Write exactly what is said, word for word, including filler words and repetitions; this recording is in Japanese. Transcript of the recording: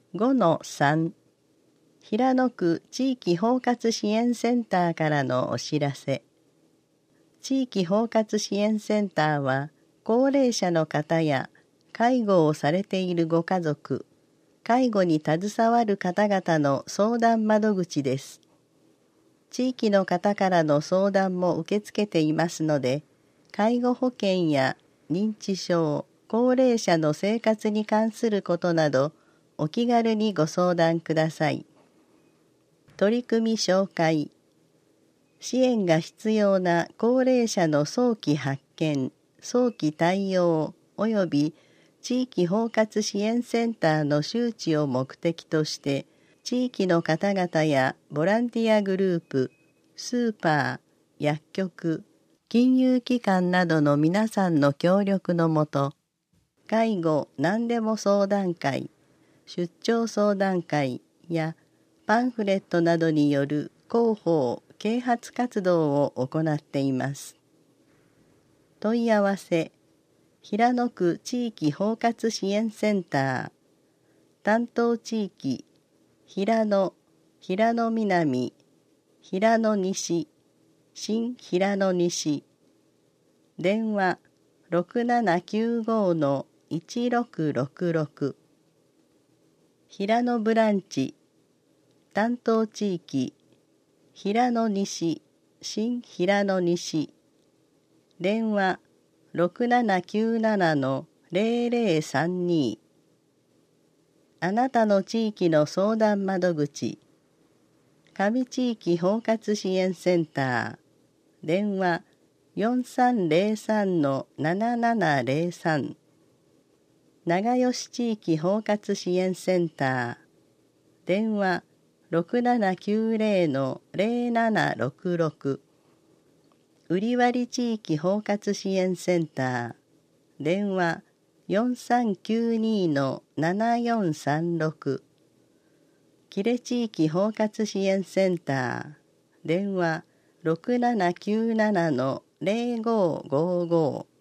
ごのさん 平野区地域包括支援センターからのお知らせ。地域包括支援センターは、高齢者の方や介護をされているご家族、介護に携わる方々の相談窓口です。地域の方からの相談も受け付けていますので、介護保険や認知症、高齢者の生活に関することなど、お気軽にご相談ください。取り組み紹介。支援が必要な高齢者の早期発見、早期対応及び地域包括支援センターの周知を目的として、地域の方々やボランティアグループ、スーパー、薬局、金融機関などの皆さんの協力のもと、介護何でも相談会、出張相談会やパンフレットなどによる広報・啓発活動を行っています。問い合わせ、平野区地域包括支援センター、担当地域、平野、平野南、平野西、新平野西、電話 ろくななきゅうご いちろくろくろく、平野ブランチ、担当地域、平野西、新平野西、電話 ろくななきゅうなな ゼロゼロさんに、あなたの地域の相談窓口、上地域包括支援センター、電話 よんさんゼロさん ななななゼロさん、長吉地域包括支援センター、電話ろくななきゅうゼロ ゼロななろくろく、売り割り地域包括支援センター、電話よんさんきゅうに ななよんさんろく、呉地域包括支援センター、電話ろくななきゅうなな ゼロごごごご、